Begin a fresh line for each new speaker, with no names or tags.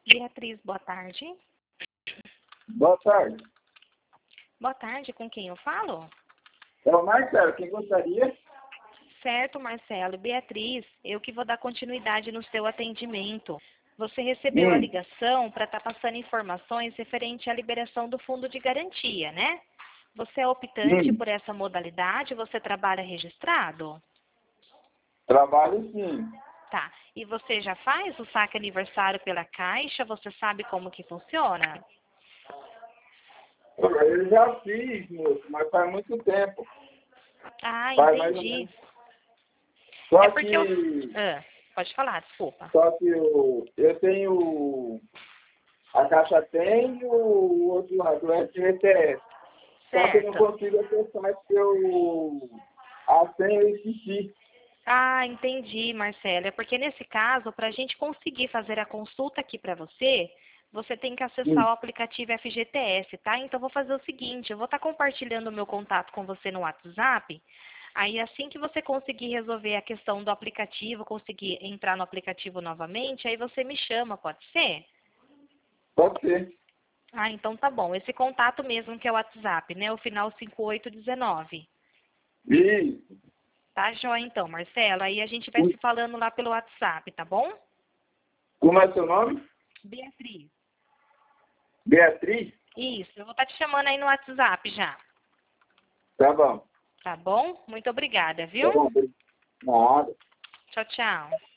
Beatriz, boa tarde.
Boa tarde.
Boa tarde, com quem eu falo?
É o Marcelo, quem gostaria?
Certo, Marcelo. Beatriz, eu que vou dar continuidade no seu atendimento. Você recebeu a ligação para estar passando informações referente à liberação do fundo de garantia, né? Você é optante por essa modalidade? Você trabalha registrado?
Trabalho sim.
Tá. E você já faz o saque aniversário pela Caixa? Você sabe como que funciona?
Eu já fiz, moço, mas faz muito tempo.
Ah,
Faz mais ou
entendi.
menos. Só
É porque eu...
que,
pode falar, desculpa.
só que eu tenho... A Caixa tem e o outro lado, o FGTS. Só que eu não
Certo.
consigo acessar porque a senha eu esqueci.
Ah, entendi, Marcelo. É porque nesse caso, para a gente conseguir fazer a consulta aqui para você, você tem que acessar o aplicativo FGTS, tá? Então, eu vou fazer o seguinte, eu vou estar compartilhando o meu contato com você no WhatsApp. Aí, assim que você conseguir resolver a questão do aplicativo, conseguir entrar no aplicativo novamente, aí você me chama, pode ser?
Pode ser.
Ah, então tá bom. Esse contato mesmo que é o WhatsApp, né? O final 5819.
Isso.
Tá joia então, Marcelo. Aí a gente vai se falando lá pelo WhatsApp, tá bom?
Como é o seu nome?
Beatriz.
Beatriz?
Isso, eu vou estar te chamando aí no WhatsApp já.
Tá bom.
Tá bom? Muito obrigada,
Tá
viu?
bom. Nada.
Tchau, tchau.